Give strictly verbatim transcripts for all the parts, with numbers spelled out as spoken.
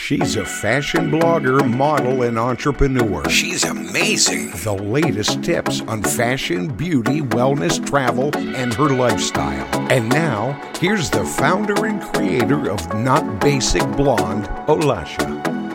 She's a fashion blogger, model, and entrepreneur. She's amazing. The latest tips on fashion, beauty, wellness, travel, and her lifestyle. And now, here's the founder and creator of Not Basic Blonde, Olasha.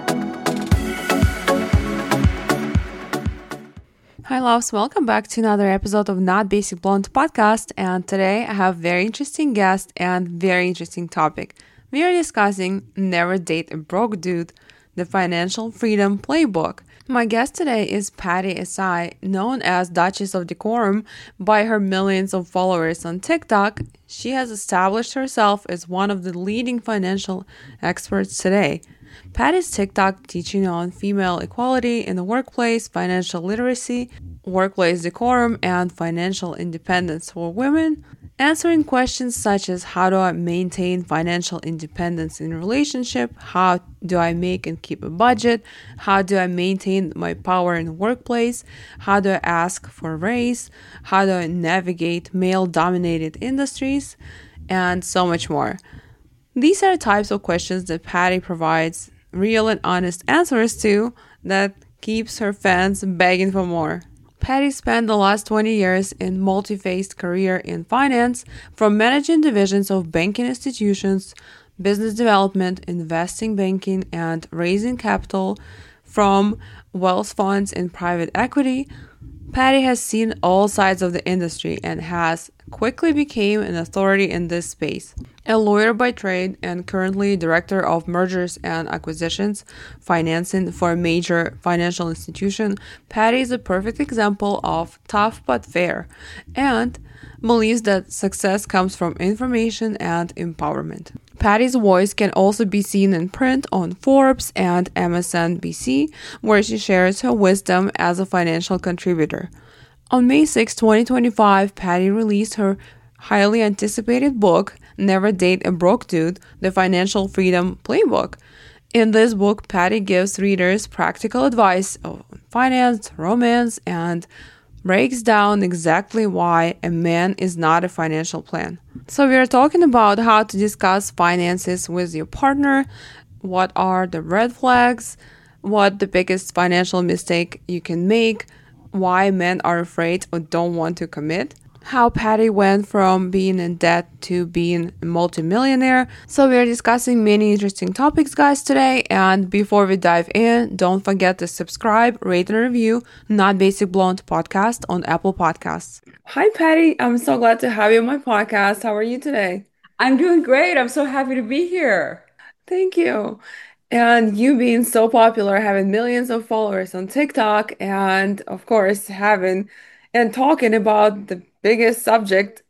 Hi loves, welcome back to another episode of Not Basic Blonde podcast, and today I have very interesting guest and very interesting topic. We are discussing Never Date a Broke Dude, the Financial Freedom Playbook. My guest today is Patty Asai, known as Duchess of Decorum by her millions of followers on TikTok. She has established herself as one of the leading financial experts today. Patty's TikTok teaching on female equality in the workplace, financial literacy, workplace decorum, and financial independence for women, answering questions such as how do I maintain financial independence in a relationship, how do I make and keep a budget, how do I maintain my power in the workplace, how do I ask for a raise, how do I navigate male-dominated industries, and so much more. These are types of questions that Patty provides real and honest answers to that keeps her fans begging for more. Patty spent the last twenty years in multi-phased career in finance, from managing divisions of banking institutions, business development, investing banking, and raising capital from wealth funds and private equity. Patty has seen all sides of the industry and has quickly became an authority in this space. A lawyer by trade and currently director of mergers and acquisitions financing for a major financial institution, Patty is a perfect example of tough but fair and believes that success comes from information and empowerment. Patty's voice can also be seen in print on Forbes and M S N B C, where she shares her wisdom as a financial contributor. On May sixth, twenty twenty-five, Patty released her highly anticipated book, Never Date a Broke Dude, the Financial Freedom Playbook. In this book, Patty gives readers practical advice on finance, romance, and breaks down exactly why a man is not a financial plan. So we are talking about how to discuss finances with your partner, what are the red flags, what the biggest financial mistake you can make, why men are afraid or don't want to commit, how Patty went from being in debt to being a multimillionaire. So we are discussing many interesting topics, guys, today. And before we dive in, don't forget to subscribe, rate, and review Not Basic Blonde podcast on Apple Podcasts. Hi, Patty. I'm so glad to have you on my podcast. How are you today? I'm doing great. I'm so happy to be here. Thank you. And you being so popular, having millions of followers on TikTok, and of course, having and talking about the biggest subject,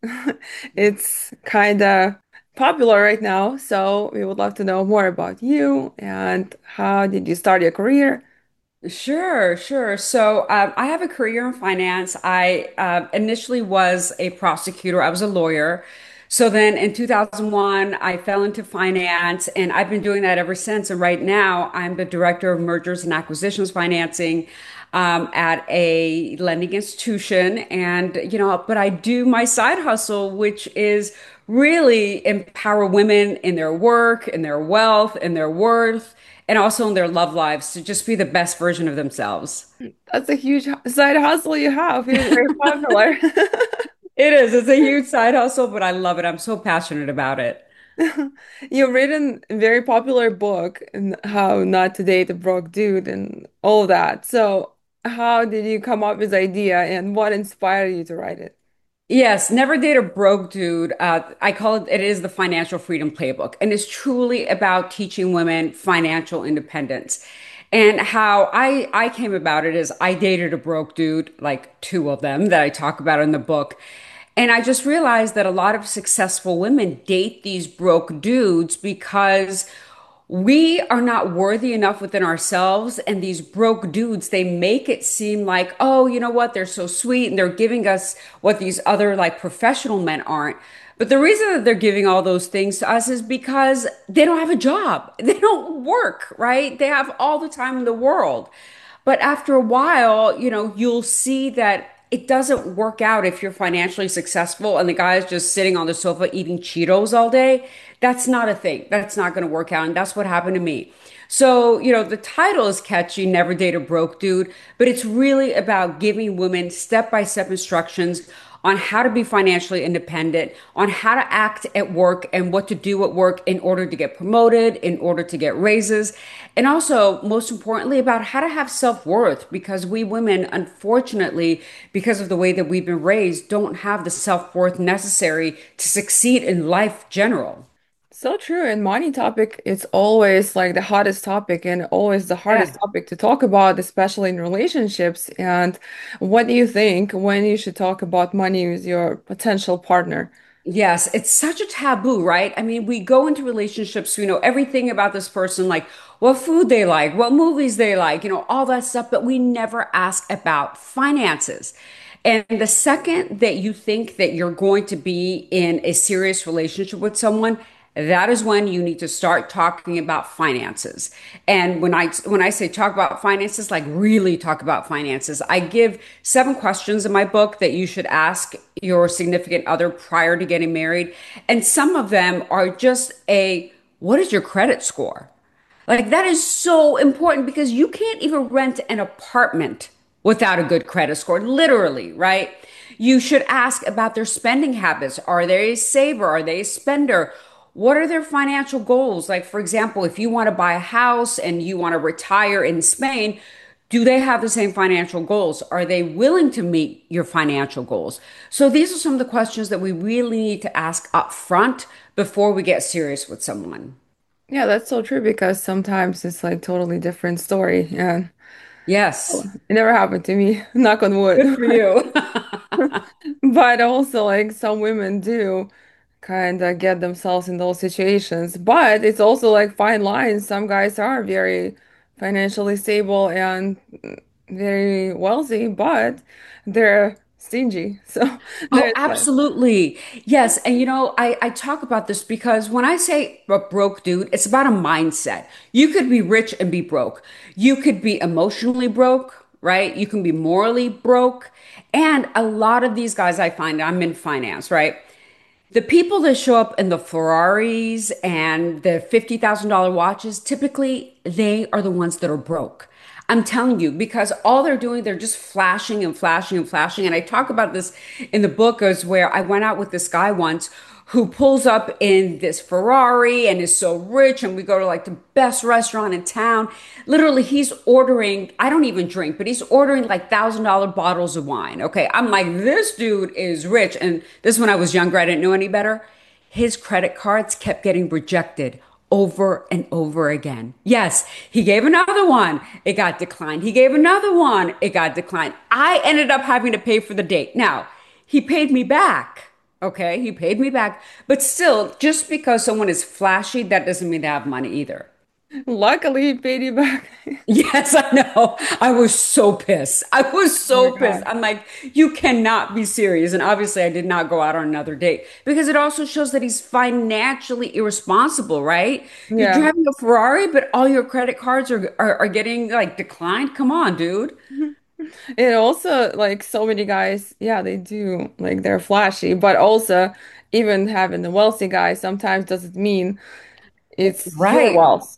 it's kind of popular right now. So we would love to know more about you and how did you start your career? Sure, sure. So um, I have a career in finance. I uh, initially was a prosecutor. I was a lawyer. So then in two thousand one, I fell into finance and I've been doing that ever since. And right now I'm the director of mergers and acquisitions financing um, at a lending institution. And, you know, but I do my side hustle, which is really empower women in their work, in their wealth, in their worth, and also in their love lives to just be the best version of themselves. That's a huge side hustle you have. You're very popular. It is. It's a huge side hustle, but I love it. I'm so passionate about it. You've written a very popular book and how not to date a broke dude and all of that. So how did you come up with the idea and what inspired you to write it? Yes, Never Date a Broke Dude. Uh, I call it, it is the Financial Freedom Playbook. And it's truly about teaching women financial independence. And how I, I came about it is I dated a broke dude, like two of them that I talk about in the book. And I just realized that a lot of successful women date these broke dudes because we are not worthy enough within ourselves. And these broke dudes, they make it seem like, oh, you know what? They're so sweet and they're giving us what these other like professional men aren't. But the reason that they're giving all those things to us is because they don't have a job. They don't work, right? They have all the time in the world. But after a while, you know, you'll see that it doesn't work out if you're financially successful and the guy is just sitting on the sofa eating Cheetos all day. That's not a thing. That's not going to work out. And that's what happened to me. So, you know, the title is catchy, Never Date a Broke Dude, but it's really about giving women step-by-step instructions on how to be financially independent, on how to act at work and what to do at work in order to get promoted, in order to get raises, and also, most importantly, about how to have self-worth because we women, unfortunately, because of the way that we've been raised, don't have the self-worth necessary to succeed in life general. So true. And money topic, it's always like the hottest topic and always the hardest Yeah. topic to talk about, especially in relationships. And what do you think when you should talk about money with your potential partner? Yes, it's such a taboo, right? I mean, we go into relationships, we know everything about this person, like what food they like, what movies they like, you know, all that stuff, but we never ask about finances. And the second that you think that you're going to be in a serious relationship with someone, that is when you need to start talking about finances. And when I when I say talk about finances, like really talk about finances, I give seven questions in my book that you should ask your significant other prior to getting married. And some of them are just a what is your credit score? Like that is so important because you can't even rent an apartment without a good credit score, literally, right? You should ask about their spending habits. Are they a saver? Are they a spender? What are their financial goals? Like, for example, if you want to buy a house and you want to retire in Spain, do they have the same financial goals? Are they willing to meet your financial goals? So these are some of the questions that we really need to ask up front before we get serious with someone. Yeah, that's so true because sometimes it's like totally different story. And Yes. it never happened to me, knock on wood. Good for you. But also, like some women do kind of get themselves in those situations. But it's also like fine lines. Some guys are very financially stable and very wealthy, but they're stingy. So Oh, there's like, absolutely. Yes. And you know, I, I talk about this because when I say a broke dude, it's about a mindset. You could be rich and be broke. You could be emotionally broke, right? You can be morally broke. And a lot of these guys I find, I'm in finance, right? The people that show up in the Ferraris and the fifty thousand dollars watches, typically they are the ones that are broke. I'm telling you, because all they're doing, they're just flashing and flashing and flashing. And I talk about this in the book as where I went out with this guy once who pulls up in this Ferrari and is so rich. And we go to like the best restaurant in town. Literally, he's ordering, I don't even drink, but he's ordering like thousand dollar bottles of wine. Okay. I'm like, this dude is rich. And this is when I was younger, I didn't know any better. His credit cards kept getting rejected over and over again. Yes, he gave another one. It got declined. He gave another one. It got declined. I ended up having to pay for the date. Now, he paid me back. Okay, he paid me back. But still, just because someone is flashy, that doesn't mean they have money either. luckily he paid you back. Yes, I know. I was so pissed. I was Oh my so pissed. God. I'm like, you cannot be serious. And obviously, I did not go out on another date because it also shows that he's financially irresponsible, right? You're Yeah. driving a Ferrari, but all your credit cards are, are, are getting like declined. Come on, dude. And also, like so many guys, yeah, they do like they're flashy, but also even having the wealthy guy sometimes doesn't mean it's your Right. wealth.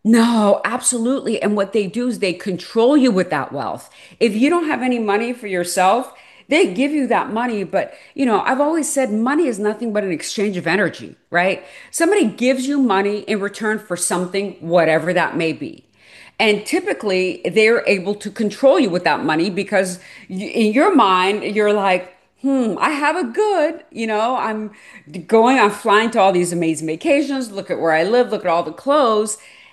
No, absolutely. And what they do is they control you with that wealth. If you don't have any money for yourself, they give you that money. But, you know, I've always said money is nothing but an exchange of energy, right? Somebody gives you money in return for something, whatever that may be. And typically they're able to control you with that money because y- in your mind, you're like, hmm, I have a good, you know, I'm going, I'm flying to all these amazing vacations. Look at where I live. Look at all the clothes.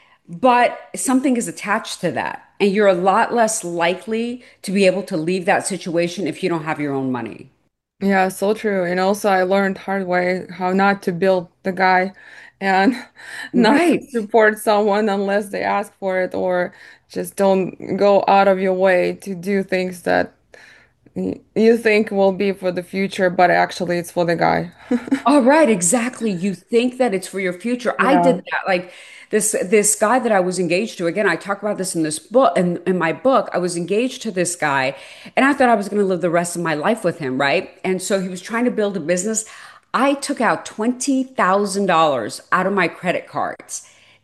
But something is attached to that. And you're a lot less likely to be able to leave that situation if you don't have your own money. Yeah, so true. And also I learned hard way how not to build the guy and not to Right. support someone unless they ask for it or just don't go out of your way to do things that y- you think will be for the future, but actually it's for the guy. All right, exactly. You think that it's for your future. I did Yeah. that. Like this this guy that I was engaged to. Again, I talk about this in this book in, in my book. I was engaged to this guy and I thought I was going to live the rest of my life with him, right? And so he was trying to build a business. I took out twenty thousand dollars out of my credit cards.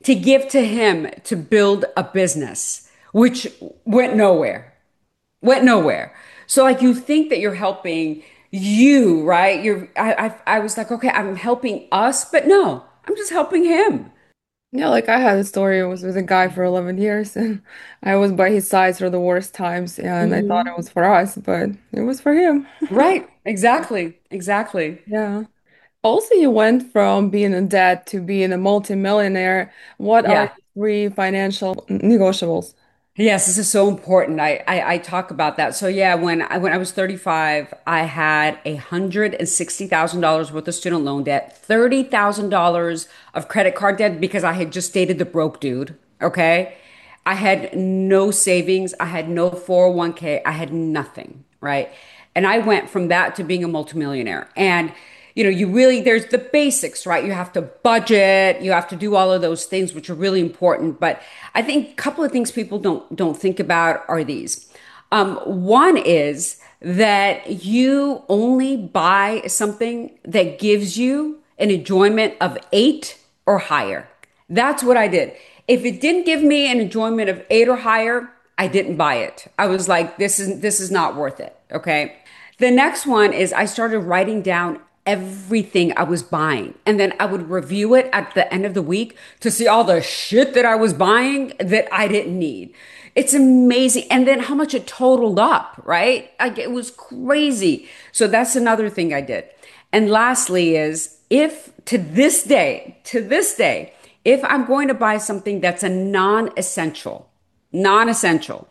to give to him to build a business, which went nowhere, went nowhere. So like you think that you're helping you, right? You're I I, I was like, okay, I'm helping us, but no, I'm just helping him. Yeah, like I had a story. I was with a guy for eleven years and I was by his side through the worst times and I thought it Hmm. was for us, but it was for him. Right. Exactly. Exactly. Yeah. Also, you went from being in debt to being a multimillionaire. What are Yeah. your three financial negotiables? Yes, this is so important. I, I I talk about that. So yeah, when I when I was thirty-five, I had a hundred and sixty thousand dollars worth of student loan debt, thirty thousand dollars of credit card debt because I had just dated the broke dude. Okay. I had no savings, I had no four oh one k, I had nothing, right? And I went from that to being a multimillionaire. And you know, you really, there's the basics, right? You have to budget, you have to do all of those things, which are really important. But I think a couple of things people don't don't think about are these. Um, one is that you only buy something that gives you an enjoyment of eight or higher. That's what I did. If it didn't give me an enjoyment of eight or higher, I didn't buy it. I was like, this is this is not worth it. Okay. The next one is I started writing down everything I was buying. And then I would review it at the end of the week to see all the shit that I was buying that I didn't need. It's amazing. And then how much it totaled up, right? Like it was crazy. So that's another thing I did. And lastly is if to this day, to this day, if I'm going to buy something that's a non-essential, non-essential,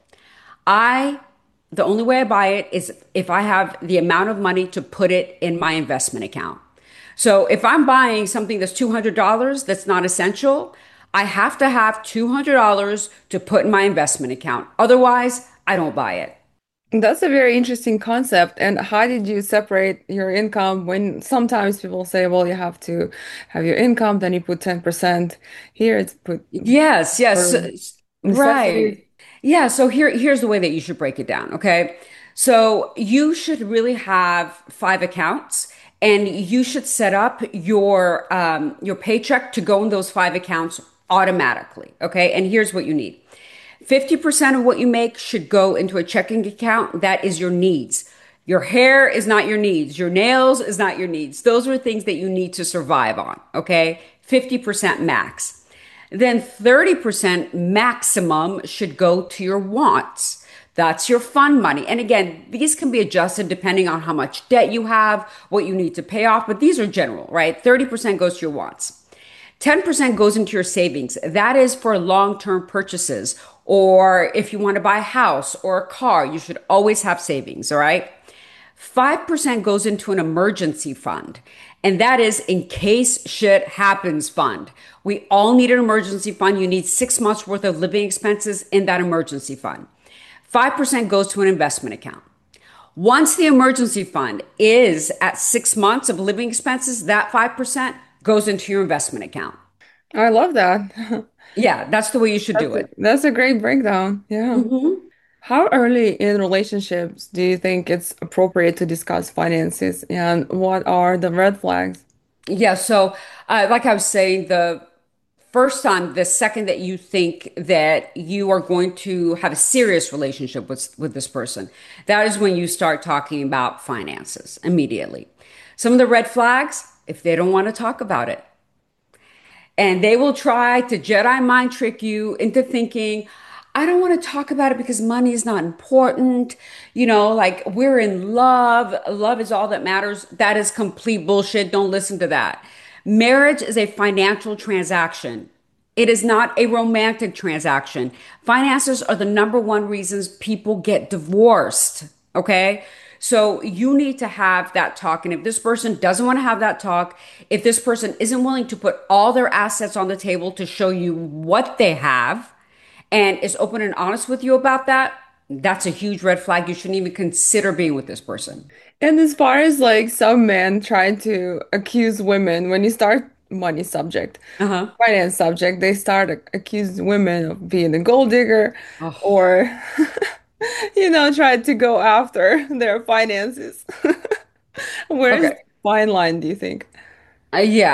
I the only way I buy it is if I have the amount of money to put it in my investment account. So if I'm buying something that's two hundred dollars that's not essential, I have to have two hundred dollars to put in my investment account. Otherwise, I don't buy it. That's a very interesting concept. And how did you separate your income when sometimes people say, well, you have to have your income, then you put ten percent here, it's put Yes, yes. for necessities. Right. Yeah, so here here's the way that you should break it down, okay? So you should really have five accounts and you should set up your um your paycheck to go in those five accounts automatically, okay? And here's what you need. fifty percent of what you make should go into a checking account that is your needs. Your hair is not your needs. Your nails is not your needs. Those are things that you need to survive on, okay? fifty percent max. Then thirty percent maximum should go to your wants. That's your fun money. And again, these can be adjusted depending on how much debt you have, what you need to pay off, but these are general, right? thirty percent goes to your wants. ten percent goes into your savings. That is for long-term purchases. Or if you want to buy a house or a car, you should always have savings, all right? five percent goes into an emergency fund. And that is in case shit happens fund. We all need an emergency fund. You need six months worth of living expenses in that emergency fund. five percent goes to an investment account. Once the emergency fund is at six months of living expenses, that five percent goes into your investment account. I love that. Yeah, that's the way you should That's do a, it. that's a great breakdown. Yeah. Mhm. How early in relationships do you think it's appropriate to discuss finances, and what are the red flags? Yeah, so uh, like I was saying, the first time, the second that you think that you are going to have a serious relationship with with this person, that is when you start talking about finances immediately. Some of the red flags, if they don't want to talk about it, and they will try to Jedi mind trick you into thinking, I don't want to talk about it because money is not important. You know, like we're in love. Love is all that matters. That is complete bullshit. Don't listen to that. Marriage is a financial transaction. It is not a romantic transaction. Finances are the number one reasons people get divorced. Okay. So you need to have that talk. And if this person doesn't want to have that talk, if this person isn't willing to put all their assets on the table to show you what they have and is open and honest with you about that, that's a huge red flag. You shouldn't even consider being with this person. And as far as like some men trying to accuse women, when you start money subject, Uh-huh. finance subject, they start ac- accuse women of being a gold digger Oh, or, you know, try to go after their finances. Where is the okay. fine line, do you think? Uh, yeah.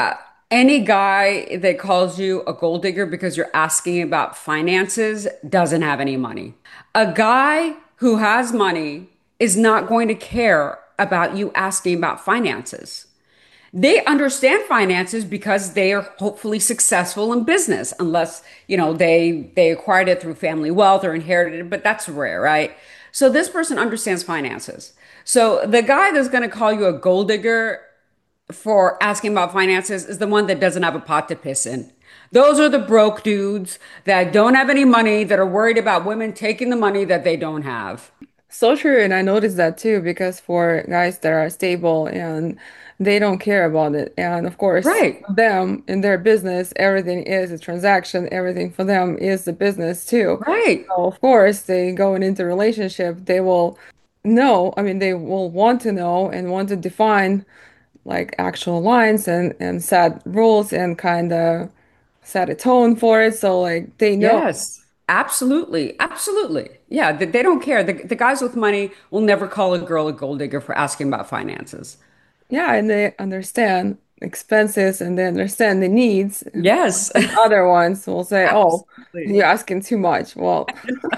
Any guy that calls you a gold digger because you're asking about finances doesn't have any money. A guy who has money is not going to care about you asking about finances. They understand finances because they are hopefully successful in business, unless, you know, they they acquired it through family wealth or inherited it, but that's rare, right? So this person understands finances. So the guy that's going to call you a gold digger for asking about finances is the one that doesn't have a pot to piss in. Those are the broke dudes that don't have any money, that are worried about women taking the money that they don't have. So true, and I noticed that too because for guys that are stable and they don't care about it. And of course, Right, for them in their business, everything is a transaction, everything for them is the business too. right. So of course, they going into relationship, they will know, I mean, they will want to know and want to define like actual lines and and set rules and kind of set a tone for it. So like they know. Yes, absolutely. Absolutely. Yeah, they, they don't care. The, the guys with money will never call a girl a gold digger for asking about finances. Yeah, and they understand expenses and they understand the needs. Yes, And other ones will say, "Oh, absolutely. you're asking too much." Well,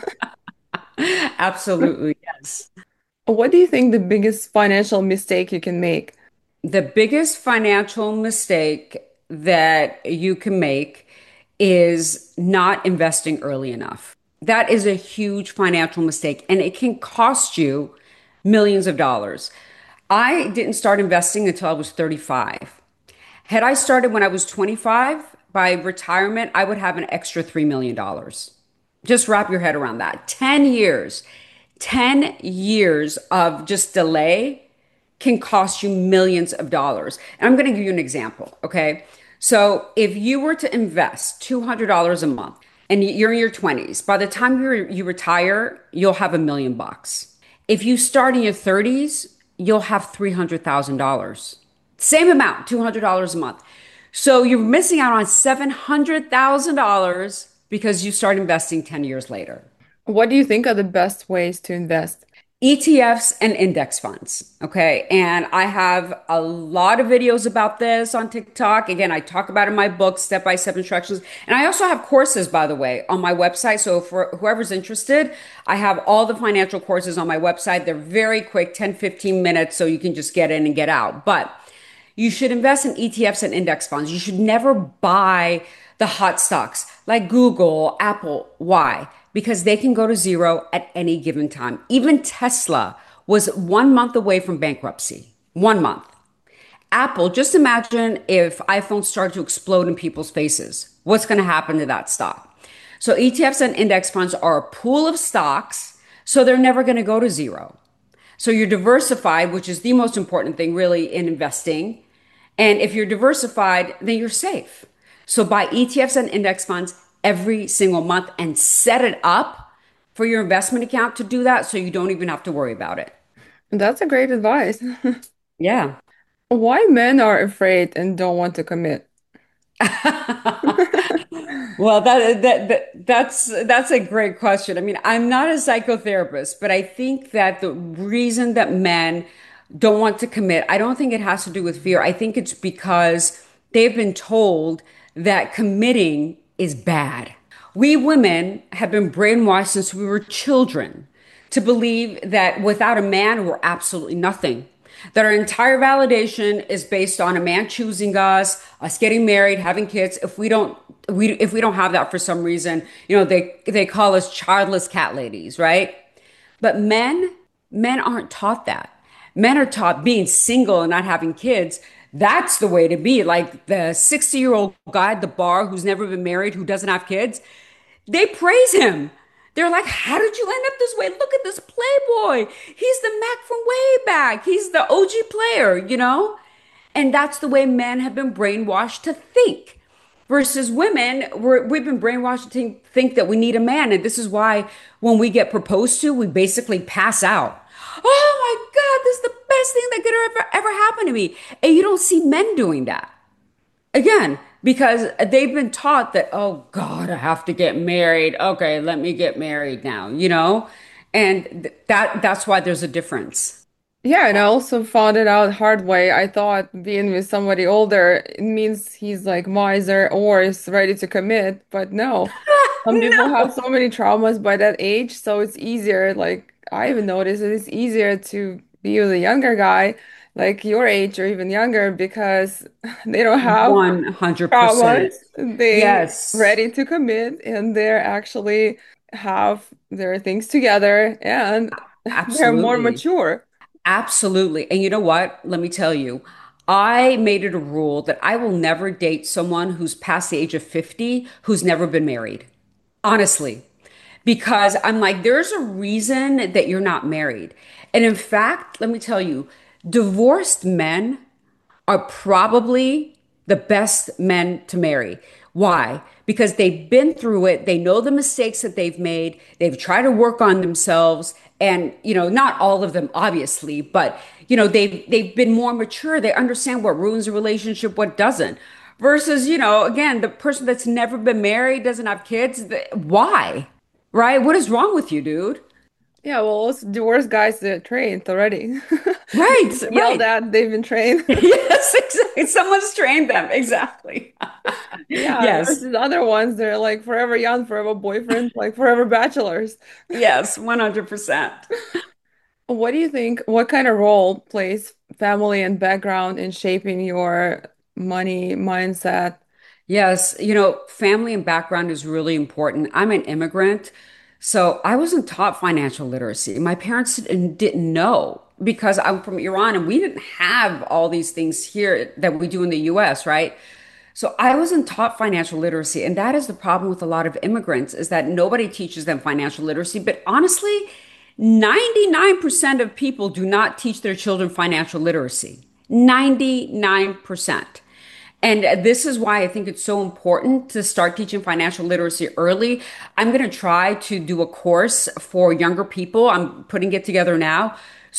Absolutely. Yes. what do you think the biggest financial mistake you can make? The biggest financial mistake that you can make is not investing early enough. That is a huge financial mistake, and it can cost you millions of dollars. I didn't start investing until I was thirty-five. Had I started when I was twenty-five, by retirement, I would have an extra three million dollars. Just wrap your head around that. ten years, ten years of just delay can cost you millions of dollars. And I'm going to give you an example, okay? So if you were to invest two hundred dollars a month and you're in your twenties, by the time you you retire, you'll have a million bucks. If you start in your thirties, you'll have three hundred thousand dollars. Same amount, two hundred dollars a month. So you're missing out on seven hundred thousand dollars because you start investing ten years later. What do you think are the best ways to invest? E T Fs and index funds. Okay. And I have a lot of videos about this on TikTok. Again, I talk about it in my book, Step by Step Instructions. And I also have courses, by the way, on my website. So for whoever's interested, I have all the financial courses on my website. They're very quick, ten, fifteen minutes, so you can just get in and get out. But you should invest in E T Fs and index funds. You should never buy the hot stocks like Google, Apple. Why? Because they can go to zero at any given time. Even Tesla was one month away from bankruptcy. One month. Apple, just imagine if iPhones start to explode in people's faces. What's going to happen to that stock? So E T Fs and index funds are a pool of stocks, so they're never going to go to zero. So you're diversified, which is the most important thing really in investing. And if you're diversified, then you're safe. So buy E T Fs and index funds every single month and set it up for your investment account to do that so you don't even have to worry about it. That's a great advice. Yeah. Why men are afraid and don't want to commit? Well, that, that that that's that's a great question. I mean, I'm not a psychotherapist, but I think that the reason that men don't want to commit, I don't think it has to do with fear. I think it's because they've been told that committing is bad. We women have been brainwashed since we were children to believe that without a man, we're absolutely nothing. That our entire validation is based on a man choosing us, us getting married, having kids. If we don't, we if we don't have that for some reason, you know, they they call us childless cat ladies, right? But men, men aren't taught that. Men are taught being single and not having kids. That's the way to be. Like the sixty year old guy at the bar who's never been married, who doesn't have kids, they praise him. They're like, how did you end up this way? Look at this Playboy. He's the Mac from way back. He's the O G player, you know? And that's the way men have been brainwashed to think. Versus women, we're, we've been brainwashed to think, think that we need a man. And this is why when we get proposed to, we basically pass out. Oh my God, this is the best thing that could ever, ever happen to me. And you don't see men doing that. Again, because they've been taught that, oh God, I have to get married. Okay, let me get married now, you know? And th- that that's why there's a difference. Yeah, and I also found it out hard way. I thought being with somebody older it means he's like miser or is ready to commit, but no. Some people have No. so many traumas by that age, so it's easier. Like I even noticed that it's easier to be with a younger guy, like your age or even younger, because they don't have one hundred percent. traumas. They Yes, ready to commit and they're actually have their things together and they're more absolutely. mature. Absolutely. And you know what? Let me tell you, I made it a rule that I will never date someone who's past the age of fifty who's never been married. Honestly, because I'm like, there's a reason that you're not married. And in fact, let me tell you, divorced men are probably the best men to marry. Why? Because they've been through it. They know the mistakes that they've made. They've tried to work on themselves. And, you know, not all of them, obviously, but, you know, they've, they've been more mature. They understand what ruins a relationship, what doesn't. Versus, you know, again, the person that's never been married, doesn't have kids. Why? Right? What is wrong with you, dude? Yeah, well, those divorced guys, they're trained already. Right, Yelled right. at, they've been trained. Yes, exactly. Someone's trained them. Exactly. Yeah, Yes. versus other ones, they're like forever young, forever boyfriends, like forever bachelors. Yes, one hundred percent. What do you think? What kind of role plays family and background in shaping your money mindset? Yes, you know, family and background is really important. I'm an immigrant, so I wasn't taught financial literacy. My parents didn't, didn't know because I'm from Iran and we didn't have all these things here that we do in the U S, right? So I wasn't taught financial literacy, and that is the problem with a lot of immigrants is that nobody teaches them financial literacy. But honestly, ninety-nine percent of people do not teach their children financial literacy. ninety-nine percent. And this is why I think it's so important to start teaching financial literacy early. I'm going to try to do a course for younger people. I'm putting it together now.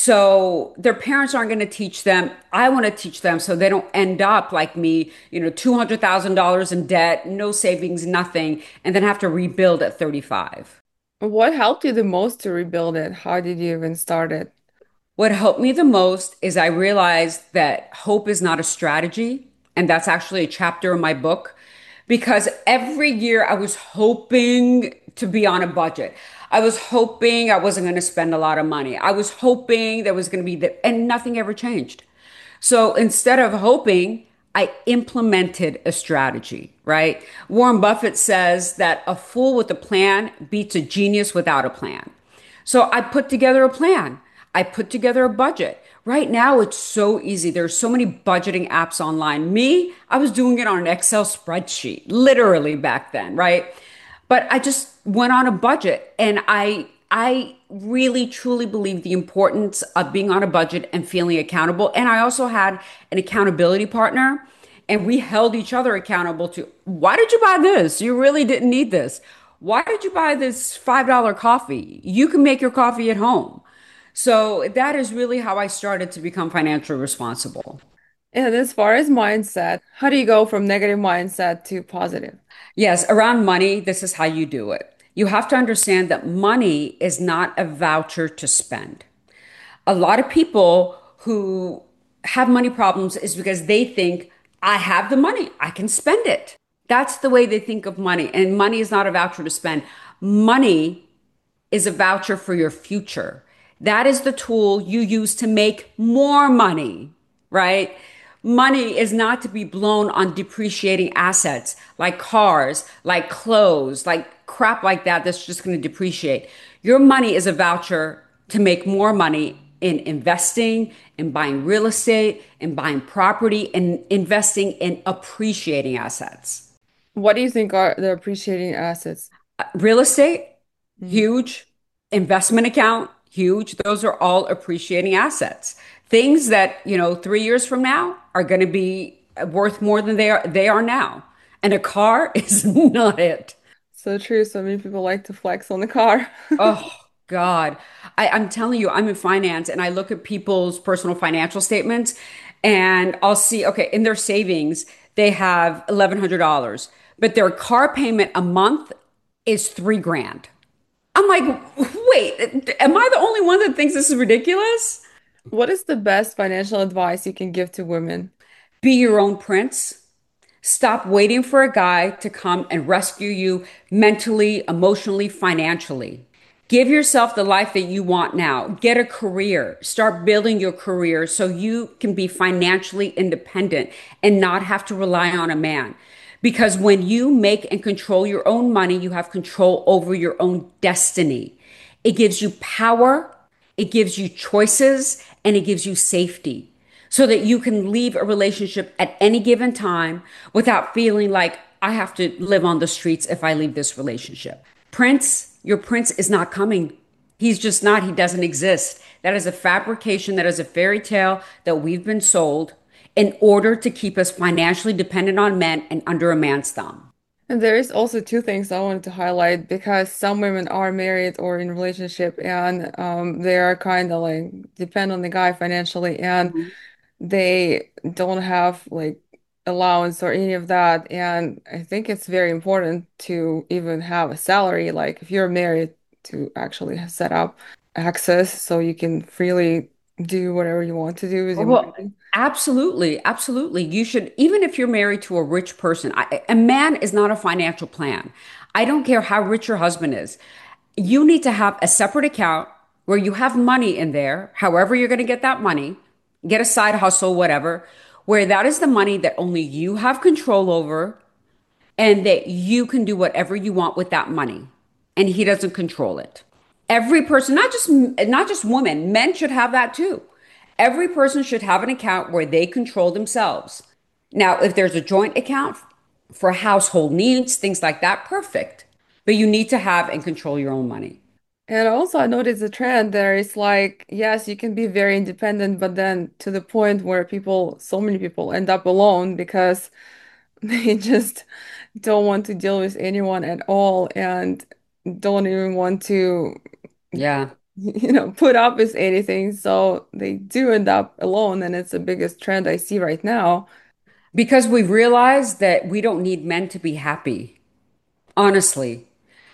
So their parents aren't going to teach them. I want to teach them so they don't end up like me, you know, two hundred thousand dollars in debt, no savings, nothing, and then have to rebuild at thirty-five. What helped you the most to rebuild it? How did you even start it? What helped me the most is I realized that hope is not a strategy. And that's actually a chapter in my book because every year I was hoping to be on a budget. I was hoping I wasn't going to spend a lot of money. I was hoping there was going to be the, and nothing ever changed. So instead of hoping, I implemented a strategy, right? Warren Buffett says that a fool with a plan beats a genius without a plan. So I put together a plan. I put together a budget. Right now, it's so easy. There's so many budgeting apps online. Me, I was doing it on an Excel spreadsheet, literally back then, right? But I just went on a budget and I I really truly believe the importance of being on a budget and feeling accountable. And I also had an accountability partner and we held each other accountable to why did you buy this? You really didn't need this. Why did you buy this five dollar coffee? You can make your coffee at home. So that is really how I started to become financially responsible. And as far as mindset, how do you go from negative mindset to positive? Yes, around money, this is how you do it. You have to understand that money is not a voucher to spend. A lot of people who have money problems is because they think, I have the money, I can spend it. That's the way they think of money. And money is not a voucher to spend. Money is a voucher for your future. That is the tool you use to make more money, right? Money is not to be blown on depreciating assets like cars, like clothes, like crap like that that's just going to depreciate. Your money is a voucher to make more money in investing, in buying real estate, in buying property, and investing in appreciating assets. What do you think are the appreciating assets? Real estate, Mm. huge. Investment account, huge. Those are all appreciating assets. Things that, you know, three years from now are going to be worth more than they are they are now. And a car is not it. So true. So many people like to flex on the car. Oh God. I, I'm telling you, I'm in finance and I look at people's personal financial statements and I'll see, okay, in their savings, they have eleven hundred dollars but their car payment a month is three grand. I'm like, wait, am I the only one that thinks this is ridiculous? What is the best financial advice you can give to women? Be your own prince. Stop waiting for a guy to come and rescue you mentally, emotionally, financially. Give yourself the life that you want now. Get a career. Start building your career so you can be financially independent and not have to rely on a man. Because when you make and control your own money, you have control over your own destiny. It gives you power, it gives you choices, and it gives you safety so that you can leave a relationship at any given time without feeling like I have to live on the streets if I leave this relationship. Prince, your prince is not coming. He's just not. He doesn't exist. That is a fabrication. That is a fairy tale that we've been sold in order to keep us financially dependent on men and under a man's thumb. And there is also two things I wanted to highlight because some women are married or in relationship and um, they are kind of like depend on the guy financially and Mhm. they don't have like allowance or any of that. And I think it's very important to even have a salary, like if you're married, to actually set up access so you can freely do whatever you want to do with your Well, money. absolutely, absolutely. You should, even if you're married to a rich person, I, a man is not a financial plan. I don't care how rich your husband is. You need to have a separate account where you have money in there, however you're going to get that money, get a side hustle, whatever, where that is the money that only you have control over and that you can do whatever you want with that money and he doesn't control it. Every person, not just not just women, men should have that too. Every person should have an account where they control themselves. Now, if there's a joint account for household needs, things like that, perfect. But you need to have and control your own money. And also, I noticed a trend there. It's like, yes, you can be very independent, but then to the point where people, so many people end up alone because they just don't want to deal with anyone at all and don't even want to, Yeah. you know, put up with anything. So they do end up alone, and it's the biggest trend I see right now. Because we realize that we don't need men to be happy, honestly.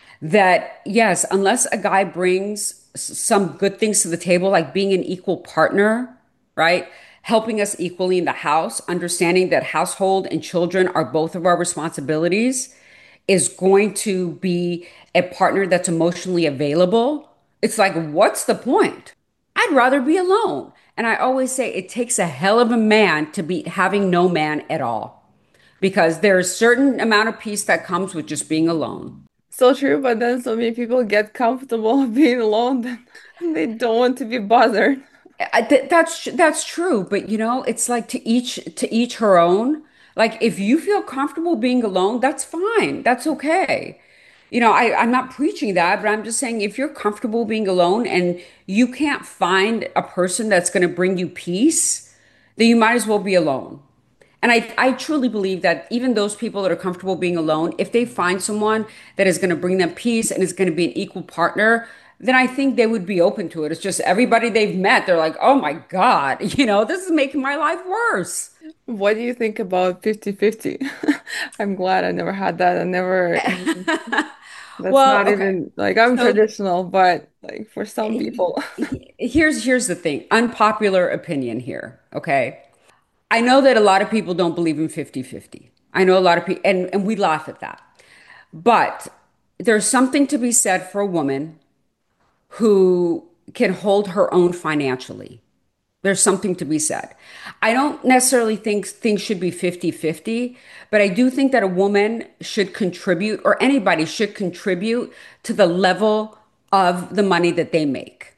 That yes, unless a guy brings some good things to the table, like being an equal partner, right? Helping us equally in the house, understanding that household and children are both of our responsibilities, is going to be a partner that's emotionally available. It's like, what's the point? I'd rather be alone. And I always say it takes a hell of a man to beat having no man at all, because there's a certain amount of peace that comes with just being alone. So true, but then so many people get comfortable being alone that they don't want to be bothered. I, th that's that's true, but you know, it's like to each to each her own. Like if you feel comfortable being alone, that's fine. That's okay. You know, I, I'm not preaching that, but I'm just saying if you're comfortable being alone and you can't find a person that's going to bring you peace, then you might as well be alone. And I, I truly believe that even those people that are comfortable being alone, if they find someone that is going to bring them peace and is going to be an equal partner, then I think they would be open to it. It's just everybody they've met, they're like, oh my God, you know, this is making my life worse. What do you think about fifty-fifty? I'm glad I never had that. I never even, that's Well, not okay. even like I'm So traditional, but like for some people. here's here's the thing, unpopular opinion here, okay? I know that a lot of people don't believe in fifty-fifty. I know a lot of people, and, and we laugh at that. But there's something to be said for a woman who can hold her own financially. There's something to be said. I don't necessarily think things should be fifty-fifty, but I do think that a woman should contribute, or anybody should contribute to the level of the money that they make.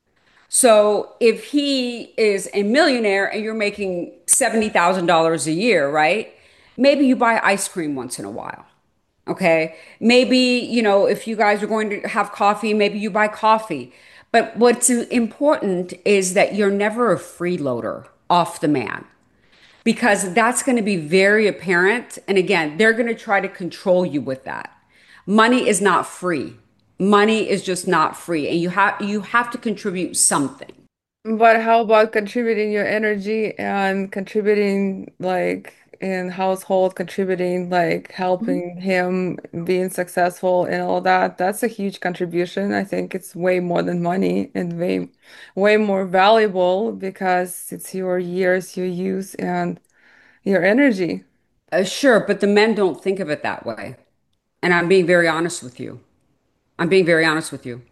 So if he is a millionaire and you're making seventy thousand dollars a year, right? Maybe you buy ice cream once in a while. Okay. Maybe, you know, if you guys are going to have coffee, maybe you buy coffee. But what's important is that you're never a freeloader off the man, because that's going to be very apparent. And again, they're going to try to control you with that. Money is not free. Money is just not free. And you have you have to contribute something. But how about contributing your energy and contributing like like in household contributing, like helping him being successful and all that, that's a huge contribution. I think it's way more than money and way, way more valuable because it's your years, your use, and your energy. Uh, sure, but the men don't think of it that way. And I'm being very honest with you. I'm being very honest with you.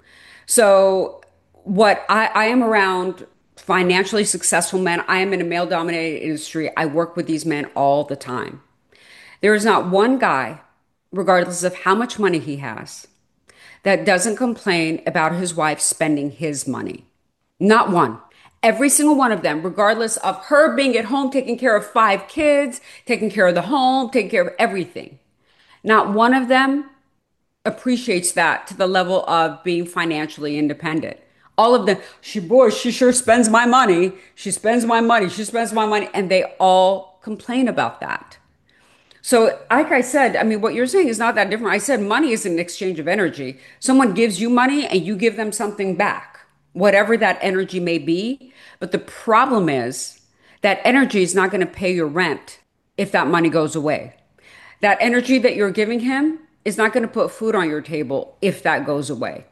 So, what I, I am around financially successful men. I am in a male dominated industry. I work with these men all the time. There is not one guy, regardless of how much money he has, that doesn't complain about his wife spending his money. Not one. Every single one of them, regardless of her being at home, taking care of five kids, taking care of the home, taking care of everything. Not one of them appreciates that to the level of being financially independent. All of them, she, boy, she sure spends my money. She spends my money. She spends my money. And they all complain about that. So, like I said, I mean, what you're saying is not that different. I said money is an exchange of energy. Someone gives you money and you give them something back, whatever that energy may be. But the problem is that energy is not going to pay your rent if that money goes away. That energy that you're giving him is not going to put food on your table if that goes away.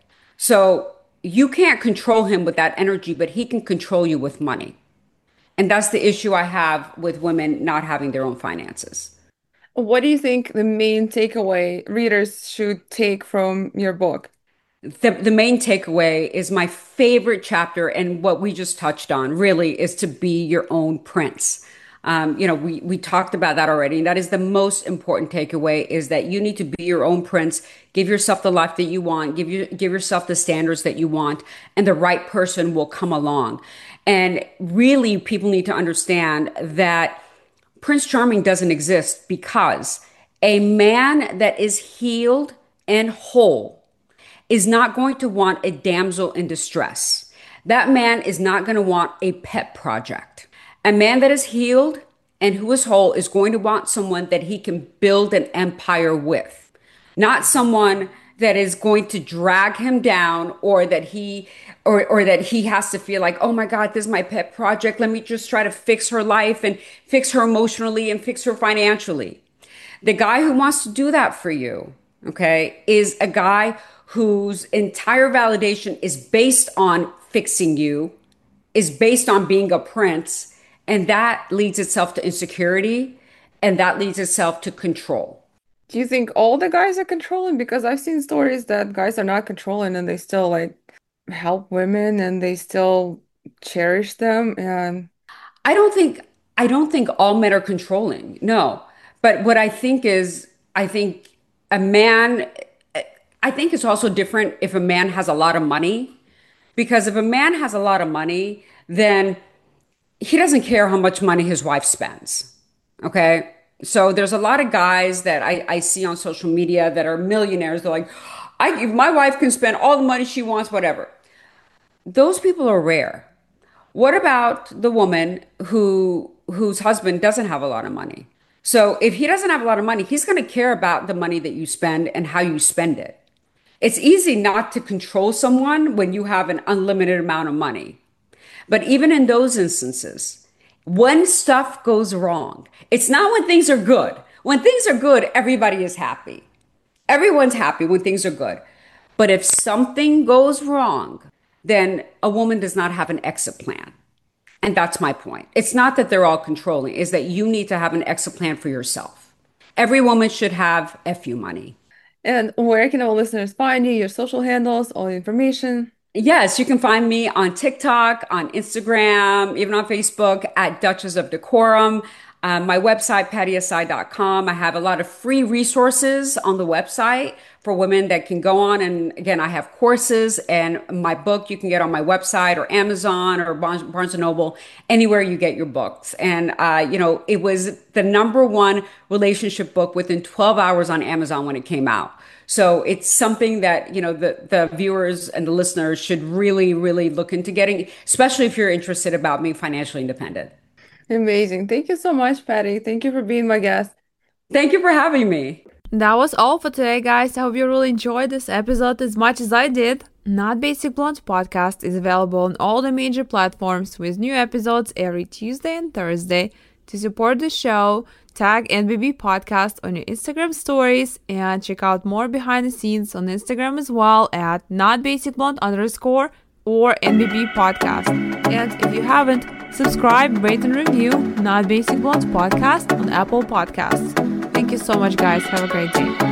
So you can't control him with that energy, but he can control you with money. And that's the issue I have with women not having their own finances. What do you think the main takeaway readers should take from your book? The, the main takeaway is my favorite chapter, and what we just touched on really is to be your own prince. Um, you know, we, we talked about that already. And that is the most important takeaway, is that you need to be your own prince, give yourself the life that you want, give you, give yourself the standards that you want, and the right person will come along. And really, people need to understand that Prince Charming doesn't exist because a man that is healed and whole is not going to want a damsel in distress. That man is not going to want a pet project. A man that is healed and who is whole is going to want someone that he can build an empire with, not someone that is going to drag him down, or that he or or that he has to feel like, oh my God, this is my pet project. Let me just try to fix her life and fix her emotionally and fix her financially. The guy who wants to do that for you, okay, is a guy whose entire validation is based on fixing you, is based on being a prince. And that leads itself to insecurity, and that leads itself to control. Do you think all the guys are controlling? Because I've seen stories that guys are not controlling and they still like help women and they still cherish them. And I don't think I don't think all men are controlling. No. But what I think is, I think a man, I think it's also different if a man has a lot of money. Because if a man has a lot of money, then he doesn't care how much money his wife spends. Okay. So there's a lot of guys that I, I see on social media that are millionaires. They're like, I, if my wife can spend all the money she wants, whatever. Those people are rare. What about the woman who whose husband doesn't have a lot of money? So if he doesn't have a lot of money, he's going to care about the money that you spend and how you spend it. It's easy not to control someone when you have an unlimited amount of money. But even in those instances, when stuff goes wrong, it's not when things are good. When things are good, everybody is happy. Everyone's happy when things are good. But if something goes wrong, then a woman does not have an exit plan. And that's my point. It's not that they're all controlling, it's that you need to have an exit plan for yourself. Every woman should have F U money. And where can our listeners find you, your social handles, all the information? Yes, you can find me on TikTok, on Instagram, even on Facebook at Duchess of Decorum. Um, my website, patty asai dot com. I have a lot of free resources on the website for women that can go on. And again, I have courses, and my book you can get on my website or Amazon or Barnes, Barnes and Noble, anywhere you get your books. And, uh, you know, it was the number one relationship book within twelve hours on Amazon when it came out. So it's something that, you know, the, the viewers and the listeners should really, really look into getting, especially if you're interested about being financially independent. Amazing. Thank you so much, Patty. Thank you for being my guest. Thank you for having me. That was all for today, guys. I hope you really enjoyed this episode as much as I did. Not Basic Blonde podcast is available on all the major platforms with new episodes every Tuesday and Thursday. To support the show, tag N B B Podcast on your Instagram stories, and check out more behind the scenes on Instagram as well at notbasicblonde underscore or N B B Podcast. And if you haven't, subscribe, rate, and review Not Basic Blonde Podcast on Apple Podcasts. Thank you so much, guys. Have a great day.